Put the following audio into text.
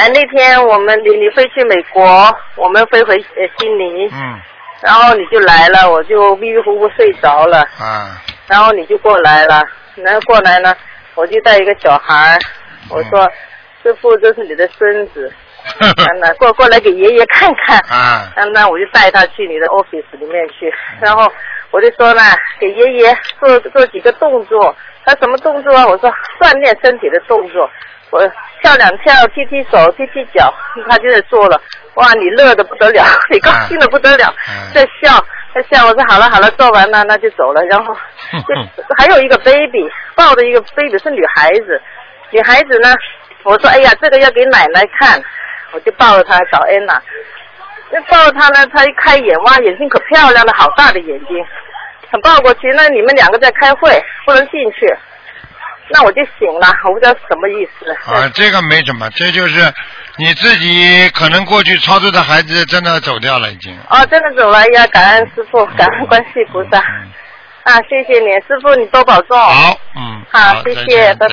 那天你飞去美国，我们飞回悉尼，然后你就来了，我就迷迷糊糊睡着了，然后你就过来了，然后过来呢，我就带一个小孩，我说师父这是你的孙子，过来给爷爷看看，那我就带他去你的 office 里面去，然后我就说呢，给爷爷做几个动作，他什么动作啊？我说锻炼身体的动作。我跳两跳，踢踢手，踢踢脚，他就在做了。哇，你乐得不得了，你高兴得不得了，在笑。我说好了，做完了那就走了。然后就还有一个 baby， 抱着一个 baby 是女孩子呢，我说哎呀，这个要给奶奶看，我就抱着她找安娜。那抱着她呢，她一开眼，哇，眼睛可漂亮了，好大的眼睛。抱过去，那你们两个在开会，不能进去。那我就醒了，我不知道什么意思。 这个没什么，这就是你自己可能过去操作的孩子真的走掉了已经。 真的走了呀！感恩师父，感恩观世菩萨。谢谢你，师父你多保重。 好， 好，谢谢，拜拜。